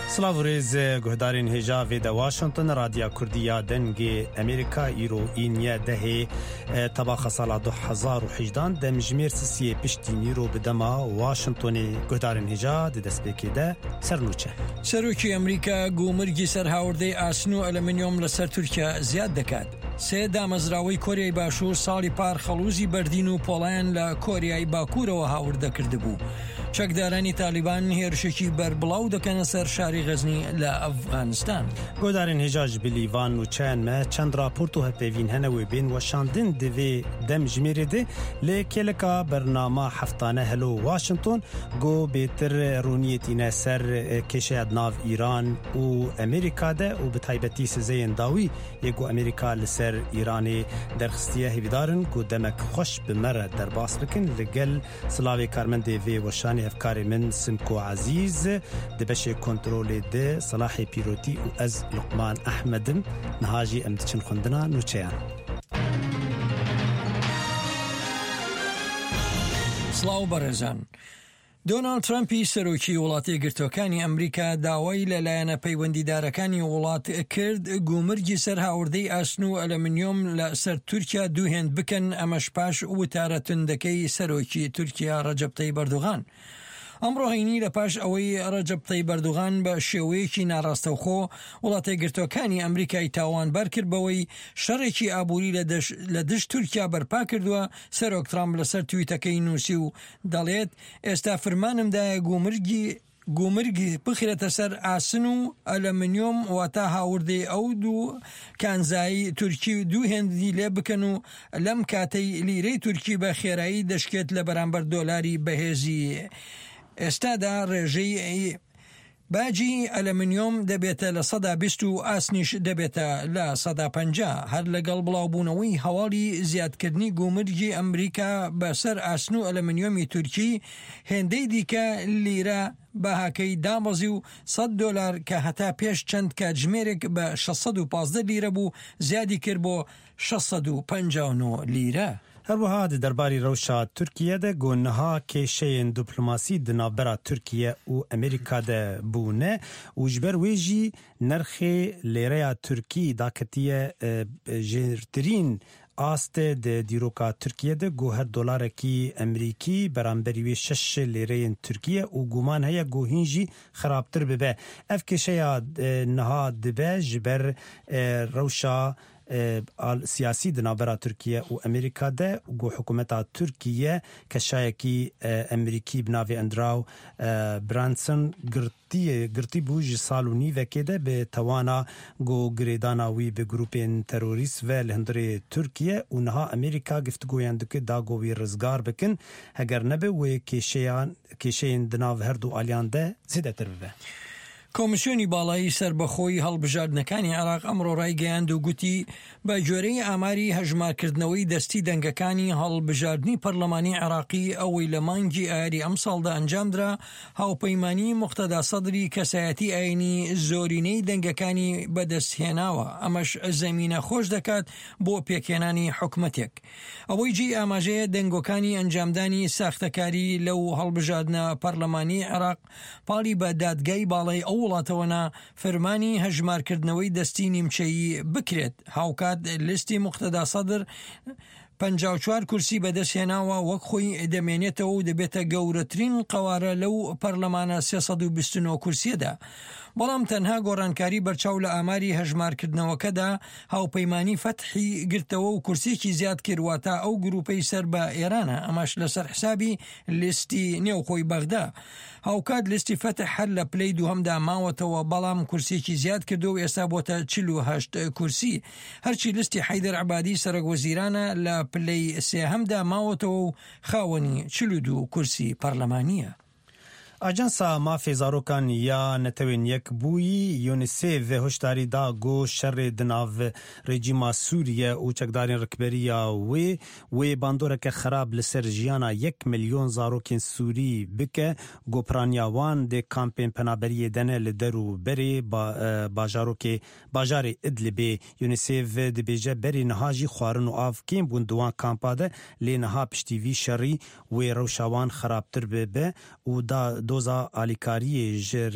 سلاوریز گهدارین هجا و دا واشنطن رادیا کردیا دنگ امریکا ایرو اینیا ده طباخ سال 2018 دم جمیر سیسی پشتینی رو بدما واشنطن گهدارین هجا دست بکیده سرنوچه سروکی امریکا گومرگی سرهاورده آسنو المنیوم لسر ترکیه زیاد دکد. سه دامزراوی کوریای باشور سالی پار خلوزی بردین و پولان لکوریای باکور و هاورده کرده بو. چەکدارانی تالیبان هێرشێکی بەربڵاو دەکەنە سەر شاری غەزنی لە ئەفغانستان. گۆدارین هێژاژ بلیڤان و چەندمە چەند راپۆرت و هەپێڤین هەنەوەی بین وەشاندن دەوێ دەم ژمێرێدە لێ کێلەکە بەرنامە هەفتانە هەلۆ واشنطن گۆ بێتر ڕوونیەتینە سەر کێشەیە ناو ئیران و ئەمریکادە و بەتایبەتی سزەیەن داوی یەک و ئەمریکا لەسەر ئیرانێ دەرخستیە هێویدارن و دەمەک خۆش بمەرە دەرباس بکن لەگەل سلاوی کارمەندێ وێ وەشانی افکار من سمکو عزیز دبشه کنترول ده صلاح پیروتی و از لقمان احمدم نهاجی امدچن خوندنا نوچیان سلااو بەڕێزان. دۆناڵد ترامپی سەرۆکی وڵاتی یەکگرتووەکانی ئەمریکا داوای لەلایەنە پەیوەندیدارەکانی وڵات کرد گومرگی سەر هاوردەی ئاسن و ئەلەمنیۆم لە سەر تورکیا دووهێند بکەن، ئەمەش پاش وتارە توندەکەی سەرۆکی تورکیا ڕەجەب تەیب ئەردۆغان. ئەمڕۆ هەینی لە پاش ئەوەی ڕەجەب تەیب ئەردۆغان بە شێوەیەکی ناڕاستەوخۆ وڵاتە یەکگرتووەکانی ئەمریکای تاوانبار کرد بەوەی شەڕێکی ئابووری لە دشت تورکیا بەرپا کردووە. سەرۆک ترامپ لەسەر تویتەکەی نووسی و دەڵێت ئێستا فرمانمدایە گومرگی بخرێتە سەر ئاسن و ئەلەمنیۆم واتە هاوردەی ئەو دوو کانزایی تورکی دووهێندی لێ بکەن و لەم کاتەی لیرەی تورکی بە خێرایی دەشکێت لە بەرامبەر دۆلاری بەهێزی ئێستادا. ڕێژەی باجی ئەلەمنیۆم دەبێتە لە 120 و ئاسنیش دەبێتە لە 150 هەر لەگەڵ بڵاوبوونەوەی هەواڵی زیادکردنی گومرگی ئەمریکا بەسەر ئاسن و ئەلەمنیۆمی تورکی هێندەی دیکە لیرە بەهاکەی دامەزی و $100 کە هەتا پێش چەند کاتژمێرێک بە 615 لیرە بوو زیادی کرد بۆ 659 لیرە. هەروەها دەرباری ڕەوشا تورکیەدە گۆنەها کێشەیەن دیپلۆماسی دنابەرا تورکیە و ئەمریکادە بوونە و ژبەر وێژی نرخێ لێرەیە تورکی داکەتیە ژێرترین ئاستە دیرۆکا تورکیەدە گۆ هەر دۆلارێکی ئەمریکی بەرامبەری وێ 6 لێرەیەن تورکیە و گومان هەیە گۆهینژی خراپتر ببە. ئەف کێشەیە نەها دبە ژبەر ڕەوشا سیاسی دنابرا ترکیه و امریکا ده گو حکومتا ترکیه کشایکی امریکی بناوی اندراو برانسن گرتی بوج سالو نیوه که ده به توانا گو گریداناوی به گروپین تروریست و لهندری ترکیه و نها امریکا گفتگویان دکه دا گوی رزگار بکن اگر نبه و کشین دناو هر دو آلیان ده زیده تر ببه. کۆمسیۆنی باڵایی سربەخۆی هەڵبژاردنەکانی عێراق ئەمڕۆ ڕایگەیاند و گوتی بە جۆرەی ئاماری هەژمارکردنەوەی دەستی دەنگەکانی هەڵبژاردننی پەرلەمانی عێراقی ئەوەی لە مانگی ئایاری ئەم ساڵدا ئەنجامدرا هاوپەیمانی موختەدا سەدری کەسایەتی ئاینی زۆرینەی دەنگەکانی بەدەستهێناوە. ئەمەش زەمینە خۆش دەکات بۆ پێکهێنانی حکومەتێک. ئەوەی جێی ئاماژەیە دەنگەکانی ئەنجامدانی ساختەکاری لەو هەڵبژاردنە پەرلەمانی عێراق پاڵی بە دادگای باڵای ئەو وڵاتەوەنا فەرمانی هەژمارکردنەوەی دەستی نیمچەیی بکرێت. هاوکات لیستی موختەدا سەدر 54 کورسی بەدەستهێناوە وەک خۆی دەمێنێتەوە و دەبێتە گەورەترین قەوارە لەو پەرلەمانە 329 کورسیەدا. بەڵام تەنها گۆڕانکاری بەرچاو لە ئاماری هەژمارکردنەوەکەدا هاوپەیمانی فەتحی گرتەوە و کورسێکی زیاد کردواتە ئەو گروپەی سەر بە ئێرانە. ئەماش لەسەر حسابی لیستی نێوخۆی بەغدا. هاوکات لیستی فەتح هەر لە پلەی دووهەمدا ماوەتەوە بەڵام کورسێکی زیاد کردو و ئێستا بۆتە 48 کورسی. هەرچی لیستی حەیدەر عەبادی سەرۆکوەزیرانە لە پلەی سێهەمدا ماوەتەوە و خاوەنی 42 کورسی پەرلەمانیە. ئاجانسا مافی زاروکان یا نتوین یک بویی یونیسف هشداری دا گو شر دناو رژیم سوریه و چکدارین رکبریا و باندوره که خراب لسر جیانا 1 میلیون زاروکین سوری بکه گو پرانیاوان ده کامپین پنابری دنه لدرو بری باجار ادلبی یونیسف ده بیجه بری نهاجی خوارن و آفکین بوندوان کامپاده لی نها پشتیوی شری و روشاوان خرابتر ببه و دا دوزا آلیکاری